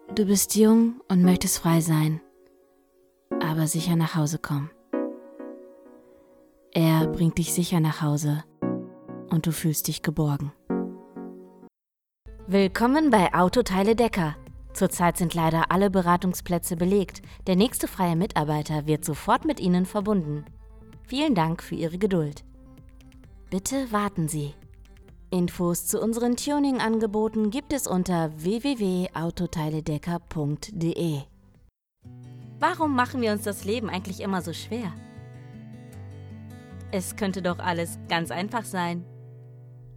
Du bist jung und möchtest frei sein, aber sicher nach Hause kommen. Er bringt dich sicher nach Hause und du fühlst dich geborgen. Willkommen bei Autoteile Decker. Zurzeit sind leider alle Beratungsplätze belegt. Der nächste freie Mitarbeiter wird sofort mit Ihnen verbunden. Vielen Dank für Ihre Geduld. Bitte warten Sie. Infos zu unseren Tuning-Angeboten gibt es unter www.autoteiledecker.de. Warum machen wir uns das Leben eigentlich immer so schwer? Es könnte doch alles ganz einfach sein.